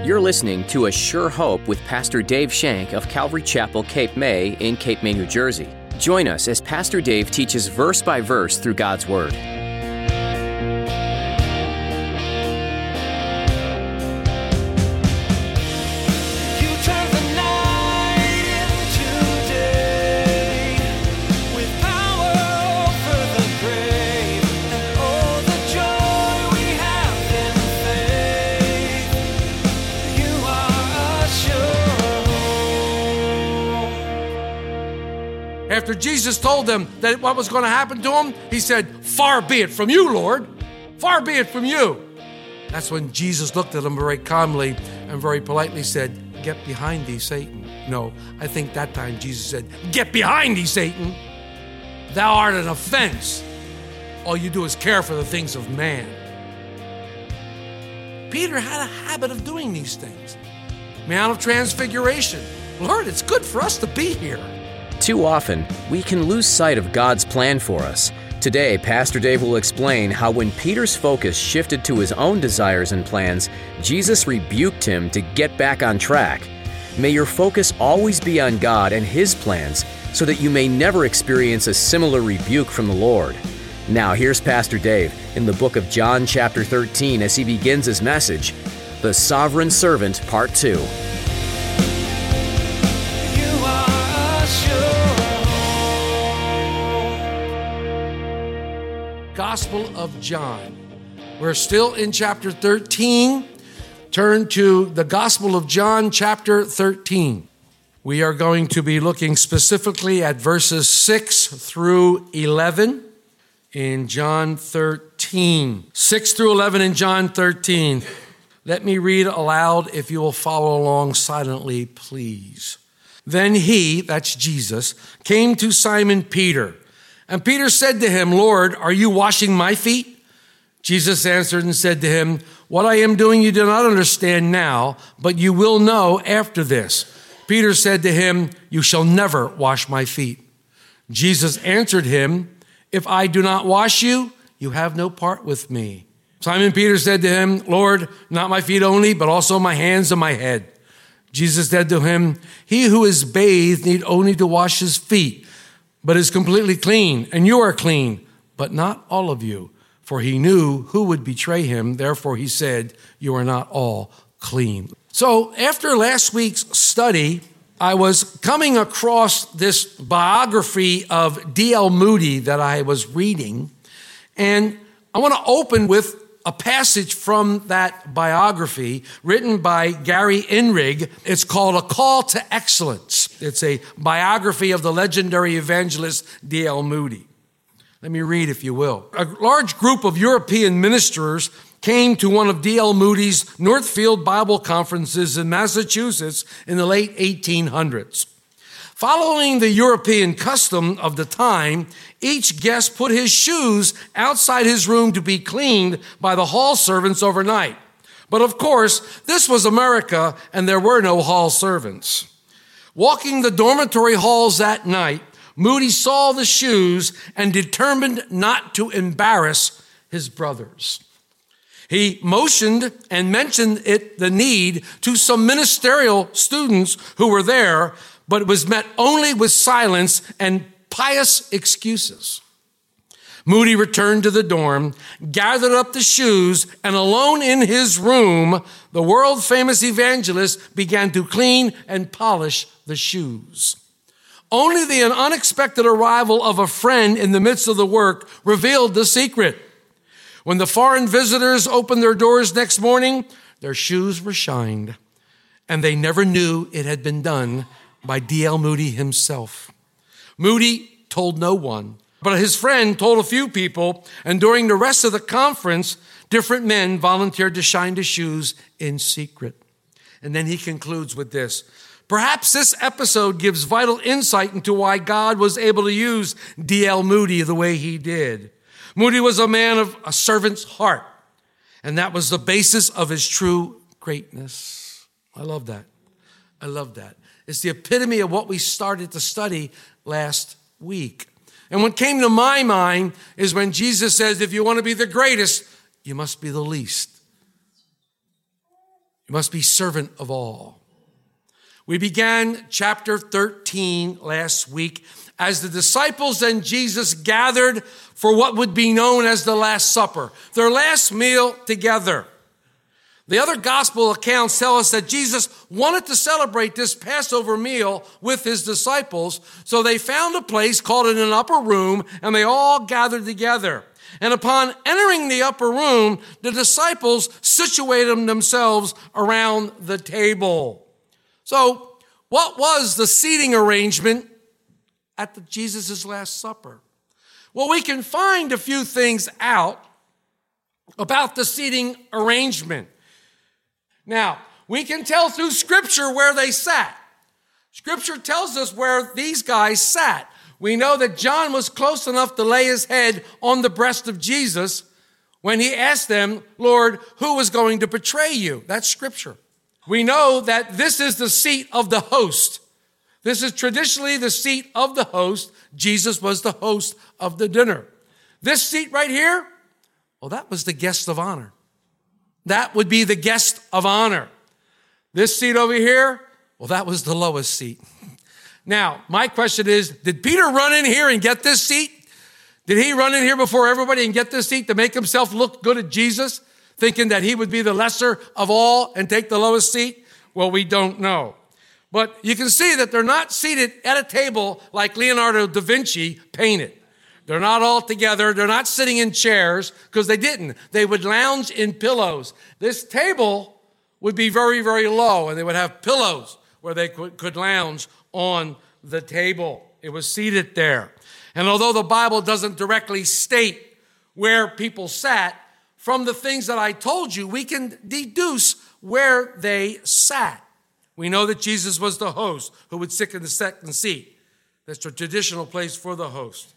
You're listening to A Sure Hope with Pastor Dave Shank of Calvary Chapel, Cape May in Cape May, New Jersey. Join us as Pastor Dave teaches verse by verse through God's Word. After Jesus told them that what was going to happen to him, he said, "Far be it from you, Lord. Far be it from you." That's when Jesus looked at him very calmly and very politely said, "Get behind thee, Satan." No, I think that time Jesus said, "Get behind thee, Satan. Thou art an offense. All you do is care for the things of man." Peter had a habit of doing these things. Mount of Transfiguration. Lord, it's good for us to be here. Too often, we can lose sight of God's plan for us. Today, Pastor Dave will explain how when Peter's focus shifted to his own desires and plans, Jesus rebuked him to get back on track. May your focus always be on God and His plans so that you may never experience a similar rebuke from the Lord. Now, here's Pastor Dave in the book of John chapter 13 as he begins his message, The Sovereign Servant, Part 2. Gospel of John. We're still in chapter 13. Turn to the Gospel of John, chapter 13. We are going to be looking specifically at verses 6 through 11 in John 13. 6 through 11 in John 13. Let me read aloud if you will follow along silently, please. Then he, that's Jesus, came to Simon Peter. And Peter said to him, "Lord, are you washing my feet?" Jesus answered and said to him, "What I am doing you do not understand now, but you will know after this." Peter said to him, "You shall never wash my feet." Jesus answered him, "If I do not wash you, you have no part with me." Simon Peter said to him, "Lord, not my feet only, but also my hands and my head." Jesus said to him, "He who is bathed need only to wash his feet, but is completely clean, and you are clean, but not all of you." For he knew who would betray him, therefore he said, "You are not all clean." So after last week's study, I was coming across this biography of D.L. Moody that I was reading, and I want to open with a passage from that biography written by Gary Inrig. It's called A Call to Excellence. It's a biography of the legendary evangelist D.L. Moody. Let me read, if you will. A large group of European ministers came to one of D.L. Moody's Northfield Bible conferences in Massachusetts in the late 1800s. Following the European custom of the time, each guest put his shoes outside his room to be cleaned by the hall servants overnight. But of course, this was America and there were no hall servants. Walking the dormitory halls that night, Moody saw the shoes and determined not to embarrass his brothers. He motioned and mentioned the need to some ministerial students who were there, but it was met only with silence and pious excuses. Moody returned to the dorm, gathered up the shoes, and alone in his room, the world-famous evangelist began to clean and polish the shoes. Only the unexpected arrival of a friend in the midst of the work revealed the secret. When the foreign visitors opened their doors next morning, their shoes were shined, and they never knew it had been done by D.L. Moody himself. Moody told no one, but his friend told a few people, and during the rest of the conference, different men volunteered to shine the shoes in secret. And then he concludes with this: perhaps this episode gives vital insight into why God was able to use D.L. Moody the way he did. Moody was a man of a servant's heart, and that was the basis of his true greatness. I love that. I love that. It's the epitome of what we started to study last week. And what came to my mind is when Jesus says, if you want to be the greatest, you must be the least. You must be servant of all. We began chapter 13 last week as the disciples and Jesus gathered for what would be known as the Last Supper, their last meal together. The other gospel accounts tell us that Jesus wanted to celebrate this Passover meal with his disciples, so they found a place called an upper room, and they all gathered together. And upon entering the upper room, the disciples situated themselves around the table. So, what was the seating arrangement at Jesus' Last Supper? Well, we can find a few things out about the seating arrangement. Now, we can tell through Scripture where they sat. Scripture tells us where these guys sat. We know that John was close enough to lay his head on the breast of Jesus when he asked them, Lord, who is going to betray you? That's Scripture. We know that this is the seat of the host. This is traditionally the seat of the host. Jesus was the host of the dinner. This seat right here, well, that was the guest of honor. That would be the guest of honor. This seat over here, well, that was the lowest seat. Now, my question is, did Peter run in here and get this seat? Did he run in here before everybody and get this seat to make himself look good at Jesus, thinking that he would be the lesser of all and take the lowest seat? Well, we don't know. But you can see that they're not seated at a table like Leonardo da Vinci painted. They're not all together. They're not sitting in chairs because they didn't. They would lounge in pillows. This table would be very, very low, and they would have pillows where they could lounge on the table. It was seated there. And although the Bible doesn't directly state where people sat, from the things that I told you, we can deduce where they sat. We know that Jesus was the host who would sit in the second seat. That's a traditional place for the host.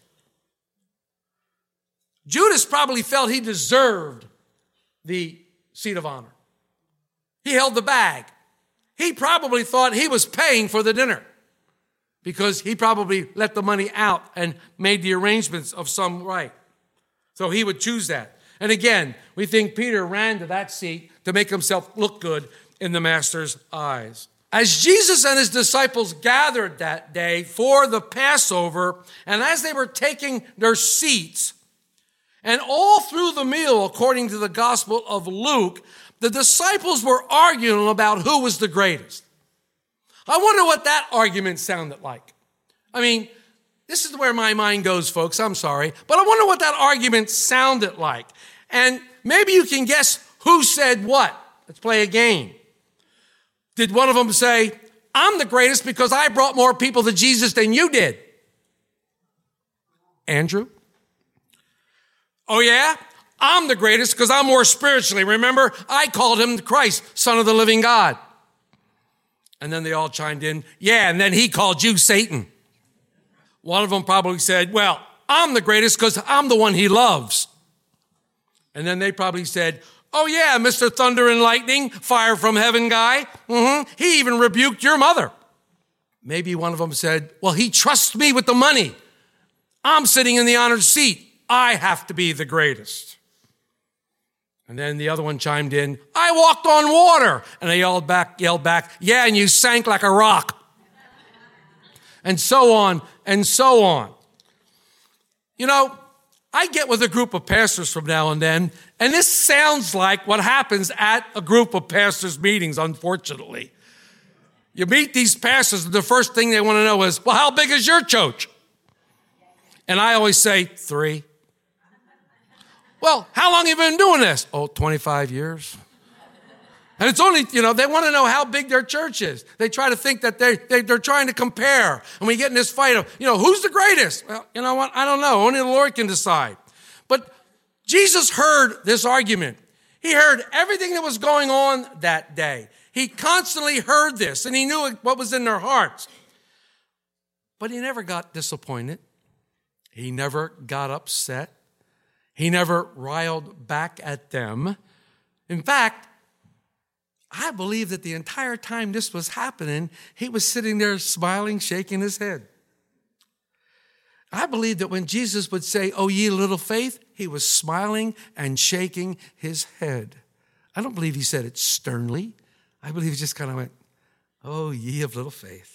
Judas probably felt he deserved the seat of honor. He held the bag. He probably thought he was paying for the dinner because he probably let the money out and made the arrangements of some right. So he would choose that. And again, we think Peter ran to that seat to make himself look good in the master's eyes. As Jesus and his disciples gathered that day for the Passover, and as they were taking their seats, and all through the meal, according to the Gospel of Luke, the disciples were arguing about who was the greatest. I wonder what that argument sounded like. I mean, this is where my mind goes, folks. I'm sorry. But I wonder what that argument sounded like. And maybe you can guess who said what. Let's play a game. Did one of them say, I'm the greatest because I brought more people to Jesus than you did? Andrew? Oh, yeah? I'm the greatest because I'm more spiritually. Remember, I called him the Christ, Son of the living God. And then they all chimed in, yeah, and then he called you Satan. One of them probably said, well, I'm the greatest because I'm the one he loves. And then they probably said, oh yeah, Mr. Thunder and Lightning, fire from heaven guy. He even rebuked your mother. Maybe one of them said, well, he trusts me with the money. I'm sitting in the honored seat. I have to be the greatest. And then the other one chimed in, I walked on water. And they yelled back, yeah, and you sank like a rock. And so on, and so on. You know, I get with a group of pastors from now and then, and this sounds like what happens at a group of pastors' meetings, unfortunately. You meet these pastors, and the first thing they want to know is, well, how big is your church? And I always say, 3. Well, how long have you been doing this? Oh, 25 years. And it's only, they want to know how big their church is. They try to think that they're trying to compare. And we get in this fight of, who's the greatest? Well, you know what? I don't know. Only the Lord can decide. But Jesus heard this argument. He heard everything that was going on that day. He constantly heard this, and he knew what was in their hearts. But he never got disappointed. He never got upset. He never riled back at them. In fact, I believe that the entire time this was happening, he was sitting there smiling, shaking his head. I believe that when Jesus would say, "Oh, ye little faith," he was smiling and shaking his head. I don't believe he said it sternly. I believe he just kind of went, oh, ye of little faith.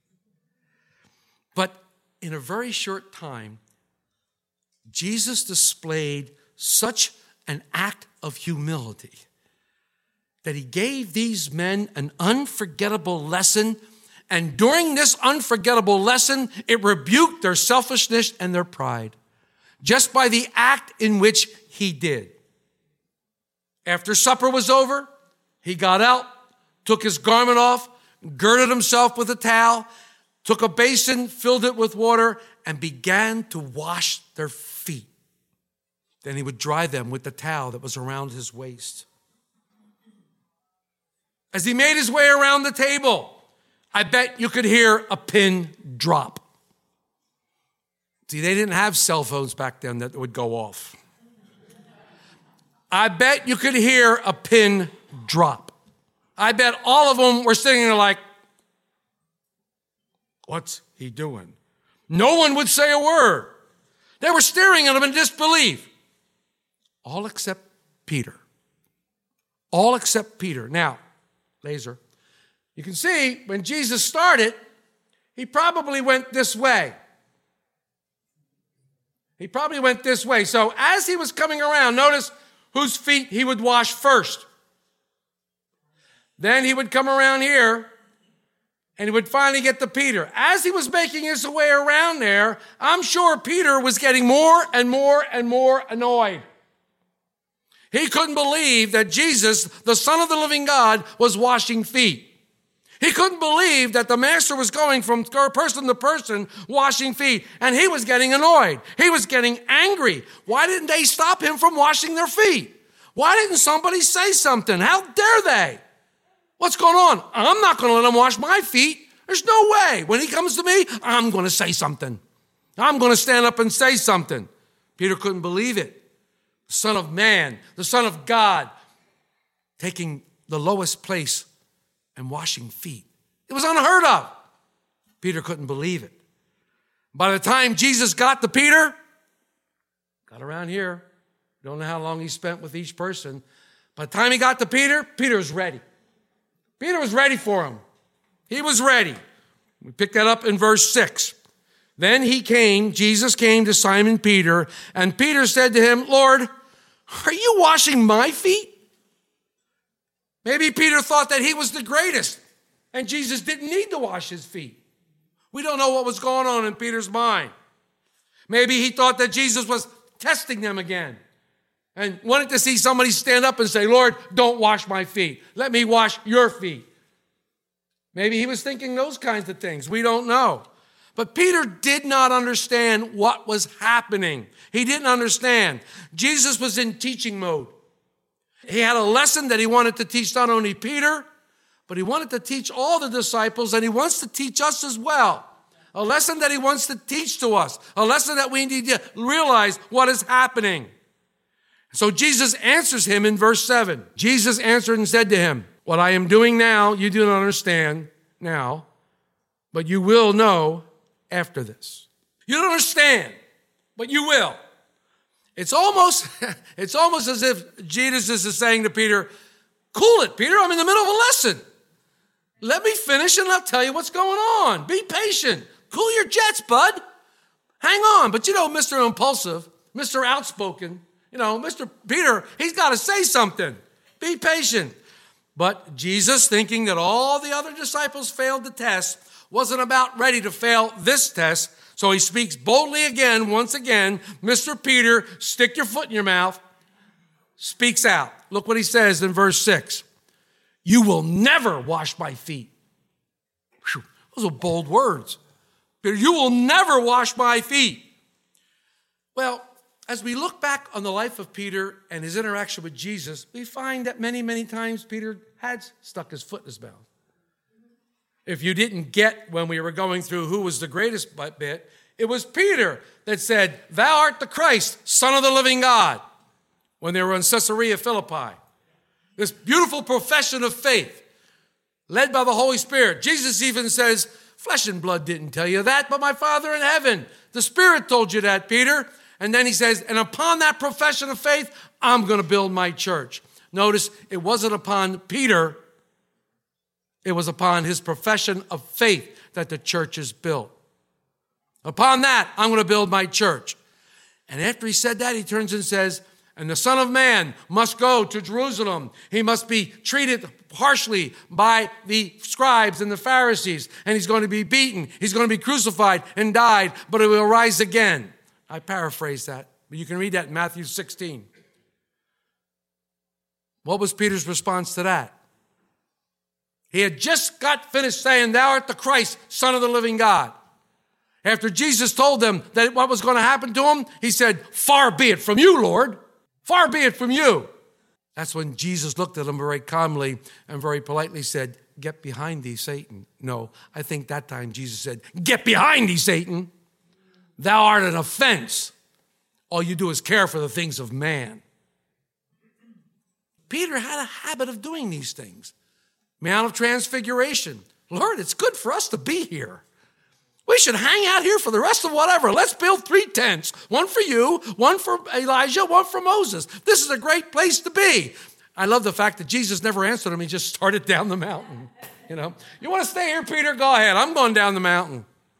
But in a very short time, Jesus displayed such an act of humility that he gave these men an unforgettable lesson. And during this unforgettable lesson, it rebuked their selfishness and their pride just by the act in which he did. After supper was over, he got out, took his garment off, girded himself with a towel, took a basin, filled it with water, and began to wash their feet. Then he would dry them with the towel that was around his waist. As he made his way around the table, I bet you could hear a pin drop. See, they didn't have cell phones back then that would go off. I bet you could hear a pin drop. I bet all of them were sitting there like, what's he doing? No one would say a word. They were staring at him in disbelief. All except Peter. All except Peter. Now, laser, you can see when Jesus started, he probably went this way. He probably went this way. So as he was coming around, notice whose feet he would wash first. Then he would come around here and he would finally get to Peter. As he was making his way around there, I'm sure Peter was getting more and more and more annoyed. He couldn't believe that Jesus, the Son of the living God, was washing feet. He couldn't believe that the master was going from person to person washing feet, and he was getting annoyed. He was getting angry. Why didn't they stop him from washing their feet? Why didn't somebody say something? How dare they? What's going on? I'm not going to let him wash my feet. There's no way. When he comes to me, I'm going to say something. I'm going to stand up and say something. Peter couldn't believe it. The Son of Man, the Son of God, taking the lowest place and washing feet. It was unheard of. Peter couldn't believe it. By the time Jesus got to Peter, got around here, don't know how long he spent with each person. By the time he got to Peter, Peter was ready. Peter was ready for him. He was ready. We pick that up in verse 6. Then Jesus came to Simon Peter, and Peter said to him, Lord, are you washing my feet? Maybe Peter thought that he was the greatest, and Jesus didn't need to wash his feet. We don't know what was going on in Peter's mind. Maybe he thought that Jesus was testing them again and wanted to see somebody stand up and say, Lord, don't wash my feet. Let me wash your feet. Maybe he was thinking those kinds of things. We don't know. But Peter did not understand what was happening. He didn't understand. Jesus was in teaching mode. He had a lesson that he wanted to teach not only Peter, but he wanted to teach all the disciples, and he wants to teach us as well. A lesson that he wants to teach to us. A lesson that we need to realize what is happening. So Jesus answers him in verse 7. Jesus answered and said to him, what I am doing now, you do not understand now, but you will know after this. You don't understand, but you will. It's almost as if Jesus is saying to Peter, cool it, Peter, I'm in the middle of a lesson. Let me finish and I'll tell you what's going on. Be patient. Cool your jets, bud. Hang on. But Mr. Impulsive, Mr. Outspoken, Mr. Peter, he's got to say something. Be patient. But Jesus, thinking that all the other disciples failed the test, wasn't about ready to fail this test. So he speaks boldly again, once again. Mr. Peter, stick your foot in your mouth. Speaks out. Look what he says in verse 6. You will never wash my feet. Whew, those are bold words. Peter, you will never wash my feet. Well, as we look back on the life of Peter and his interaction with Jesus, we find that many, many times Peter had stuck his foot in his mouth. If you didn't get when we were going through who was the greatest bit, it was Peter that said, thou art the Christ, Son of the living God, when they were in Caesarea Philippi. This beautiful profession of faith led by the Holy Spirit. Jesus even says, flesh and blood didn't tell you that, but my Father in heaven. The Spirit told you that, Peter. And then he says, and upon that profession of faith, I'm going to build my church. Notice it wasn't upon Peter It was upon his profession of faith that the church is built. Upon that, I'm going to build my church. And after he said that, he turns and says, and the Son of Man must go to Jerusalem. He must be treated harshly by the scribes and the Pharisees, and he's going to be beaten. He's going to be crucified and died, but he will rise again. I paraphrase that, but you can read that in Matthew 16. What was Peter's response to that? He had just got finished saying, "Thou art the Christ, Son of the living God." After Jesus told them that what was going to happen to him, he said, "Far be it from you, Lord. Far be it from you." That's when Jesus looked at him very calmly and very politely said, "Get behind thee, Satan." No, I think that time Jesus said, "Get behind thee, Satan. Thou art an offense. All you do is care for the things of man." Peter had a habit of doing these things. Mount of Transfiguration. Lord, it's good for us to be here. We should hang out here for the rest of whatever. Let's build 3 tents. One for you, one for Elijah, one for Moses. This is a great place to be. I love the fact that Jesus never answered him. He just started down the mountain. You want to stay here, Peter? Go ahead. I'm going down the mountain.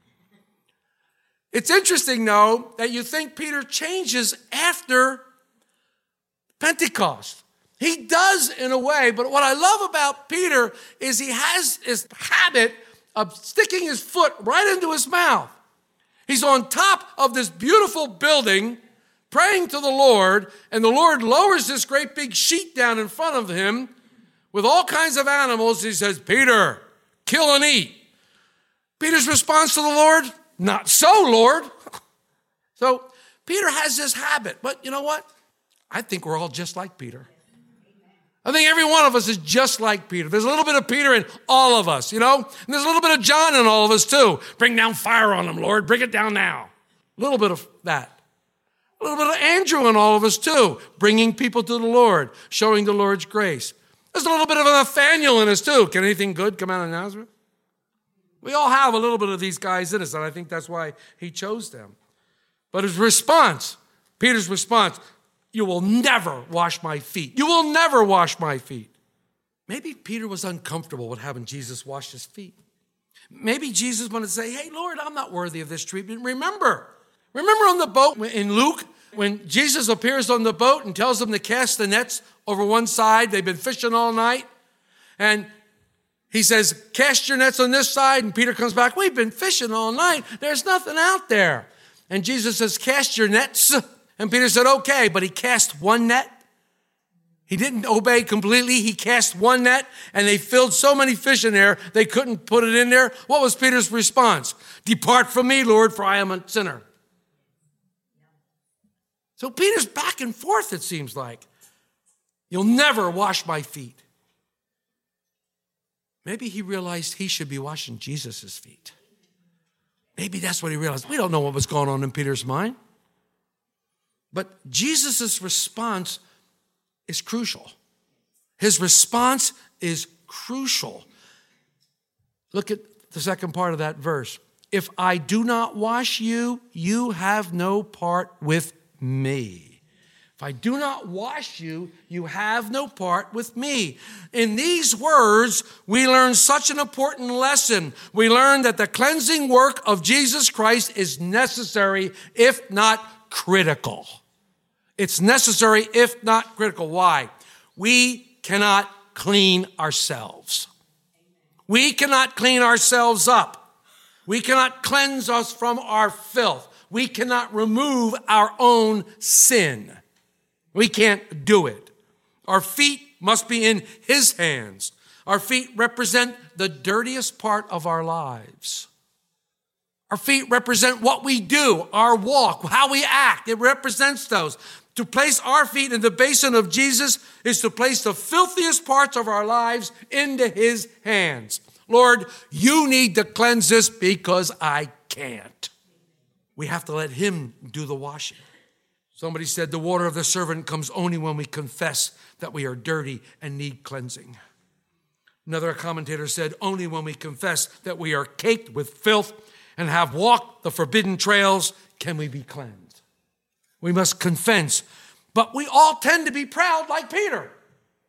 It's interesting, though, that you think Peter changes after Pentecost. He does in a way, but what I love about Peter is he has his habit of sticking his foot right into his mouth. He's on top of this beautiful building praying to the Lord, and the Lord lowers this great big sheet down in front of him with all kinds of animals. He says, "Peter, kill and eat." Peter's response to the Lord, "Not so, Lord." So Peter has this habit, but you know what? I think we're all just like Peter. I think every one of us is just like Peter. There's a little bit of Peter in all of us, And there's a little bit of John in all of us too. Bring down fire on them, Lord. Bring it down now. A little bit of that. A little bit of Andrew in all of us too. Bringing people to the Lord. Showing the Lord's grace. There's a little bit of Nathaniel in us too. Can anything good come out of Nazareth? We all have a little bit of these guys in us, and I think that's why he chose them. But his response, Peter's response, "You will never wash my feet. You will never wash my feet." Maybe Peter was uncomfortable with having Jesus wash his feet. Maybe Jesus wanted to say, "Hey, Lord, I'm not worthy of this treatment." Remember on the boat in Luke, when Jesus appears on the boat and tells them to cast the nets over one side. They've been fishing all night. And he says, "Cast your nets on this side." And Peter comes back, "We've been fishing all night. There's nothing out there." And Jesus says, "Cast your nets." And Peter said, "Okay," but he cast one net. He didn't obey completely. He cast one net, and they filled so many fish in there, they couldn't put it in there. What was Peter's response? "Depart from me, Lord, for I am a sinner." So Peter's back and forth, it seems like. "You'll never wash my feet." Maybe he realized he should be washing Jesus' feet. Maybe that's what he realized. We don't know what was going on in Peter's mind. But Jesus' response is crucial. His response is crucial. Look at the second part of that verse. "If I do not wash you, you have no part with me." If I do not wash you, you have no part with me. In these words, we learn such an important lesson. We learn that the cleansing work of Jesus Christ is necessary, if not critical. It's necessary, if not critical. Why? We cannot clean ourselves. We cannot clean ourselves up. We cannot cleanse us from our filth. We cannot remove our own sin. We can't do it. Our feet must be in his hands. Our feet represent the dirtiest part of our lives. Our feet represent what we do, our walk, how we act. It represents those. To place our feet in the basin of Jesus is to place the filthiest parts of our lives into his hands. Lord, you need to cleanse this because I can't. We have to let him do the washing. Somebody said the water of the servant comes only when we confess that we are dirty and need cleansing. Another commentator said only when we confess that we are caked with filth and have walked the forbidden trails can we be cleansed. We must confess, but we all tend to be proud like Peter.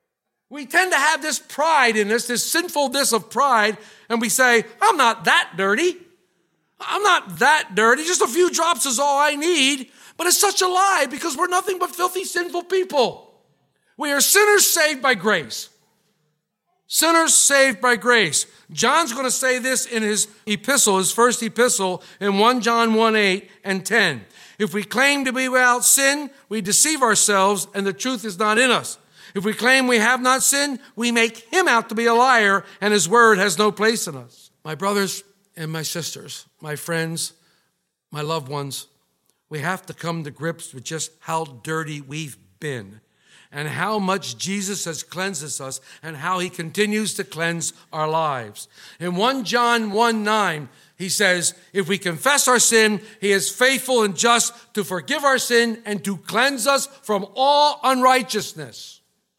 We tend to have this pride in us, this sinfulness of pride, and we say, I'm not that dirty. I'm not that dirty. Just a few drops is all I need. But it's such a lie because we're nothing but filthy, sinful people. We are sinners saved by grace. Sinners saved by grace. John's going to say this in his epistle, his first epistle, in 1 John 1:8 and 10. If we claim to be without sin, we deceive ourselves and the truth is not in us. If we claim we have not sinned, we make him out to be a liar and his word has no place in us. My brothers and my sisters, my friends, my loved ones, we have to come to grips with just how dirty we've been and how much Jesus has cleansed us and how he continues to cleanse our lives. In 1 John 1:9, he says, if we confess our sin, he is faithful and just to forgive our sin and to cleanse us from all unrighteousness.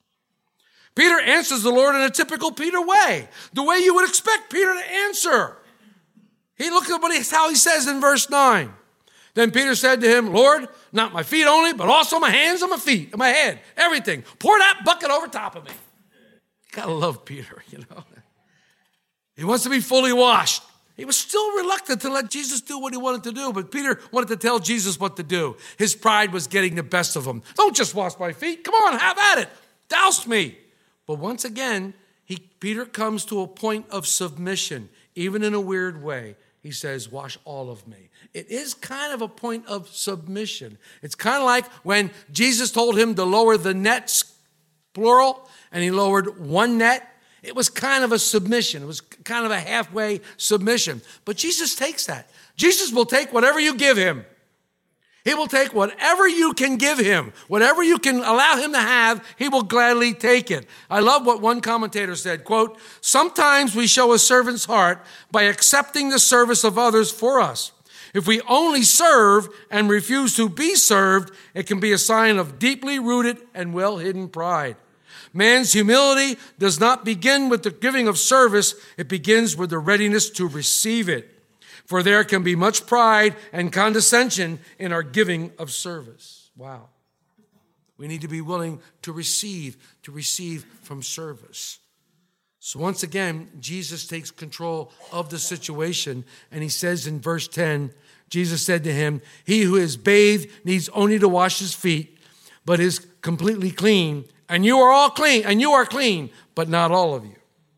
Peter answers the Lord in a typical Peter way, the way you would expect Peter to answer. He looked at how he says in verse 9. Then Peter said to him, Lord, not my feet only, but also my hands and my feet and my head, everything. Pour that bucket over top of me. You gotta love Peter, you know. He wants to be fully washed. He was still reluctant to let Jesus do what he wanted to do, but Peter wanted to tell Jesus what to do. His pride was getting the best of him. Don't just wash my feet. Come on, have at it. Douse me. But once again, Peter comes to a point of submission, even in a weird way. He says, wash all of me. It is kind of a point of submission. It's kind of like when Jesus told him to lower the nets, plural, and he lowered one net. It was kind of a submission. It was kind of a halfway submission. But Jesus takes that. Jesus will take whatever you give him. He will take whatever you can give him, whatever you can allow him to have, he will gladly take it. I love what one commentator said, quote, sometimes we show a servant's heart by accepting the service of others for us. If we only serve and refuse to be served, it can be a sign of deeply rooted and well-hidden pride. Man's humility does not begin with the giving of service. It begins with the readiness to receive it. For there can be much pride and condescension in our giving of service. Wow. We need to be willing to receive from service. So once again, Jesus takes control of the situation, and he says in verse 10, Jesus said to him, he who is bathed needs only to wash his feet, but is completely clean. And you are all clean, and you are clean, but not all of you.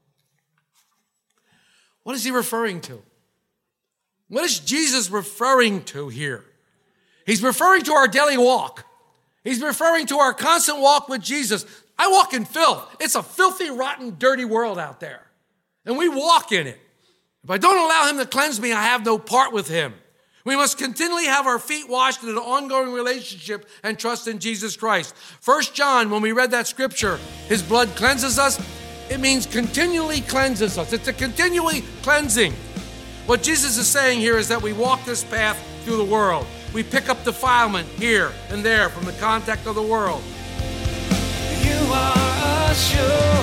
What is he referring to? What is Jesus referring to here? He's referring to our daily walk. He's referring to our constant walk with Jesus. I walk in filth. It's a filthy, rotten, dirty world out there. And we walk in it. If I don't allow him to cleanse me, I have no part with him. We must continually have our feet washed in an ongoing relationship and trust in Jesus Christ. 1 John, when we read that scripture, his blood cleanses us. It means continually cleanses us. It's a continually cleansing. What Jesus is saying here is that we walk this path through the world. We pick up defilement here and there from the contact of the world. You are a sure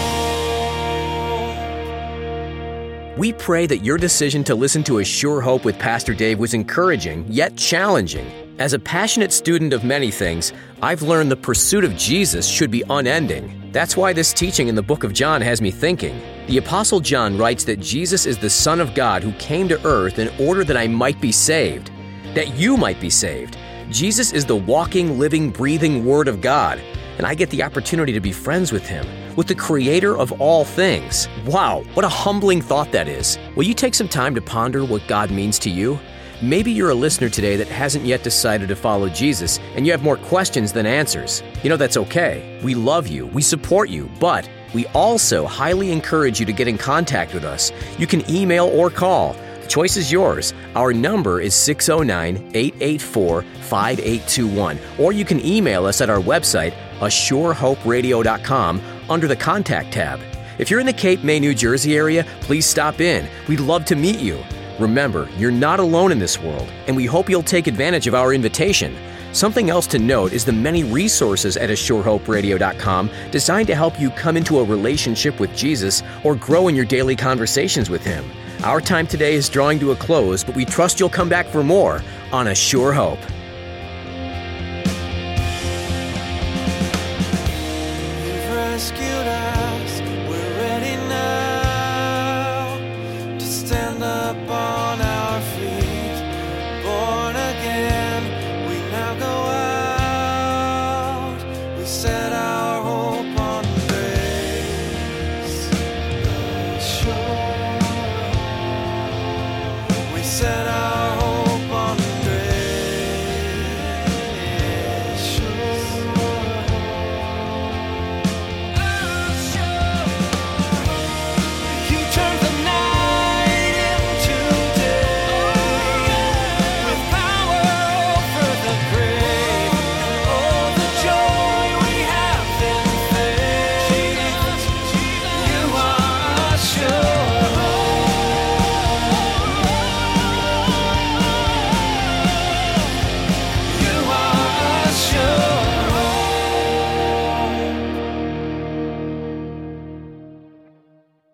hope. We pray that your decision to listen to A Sure Hope with Pastor Dave was encouraging, yet challenging. As a passionate student of many things, I've learned the pursuit of Jesus should be unending. That's why this teaching in the book of John has me thinking. The Apostle John writes that Jesus is the Son of God who came to earth in order that I might be saved, that you might be saved. Jesus is the walking, living, breathing Word of God, and I get the opportunity to be friends with him, with the Creator of all things. Wow, what a humbling thought that is. Will you take some time to ponder what God means to you? Maybe you're a listener today that hasn't yet decided to follow Jesus, and you have more questions than answers. You know, that's okay. We love you, we support you, but we also highly encourage you to get in contact with us. You can email or call. The choice is yours. Our number is 609-884-5821, or you can email us at our website, ASureHopeRadio.com, under the Contact tab. If you're in the Cape May, New Jersey area, please stop in. We'd love to meet you. Remember, you're not alone in this world, and we hope you'll take advantage of our invitation. Something else to note is the many resources at ASureHopeRadio.com designed to help you come into a relationship with Jesus or grow in your daily conversations with him. Our time today is drawing to a close, but we trust you'll come back for more on A Sure Hope.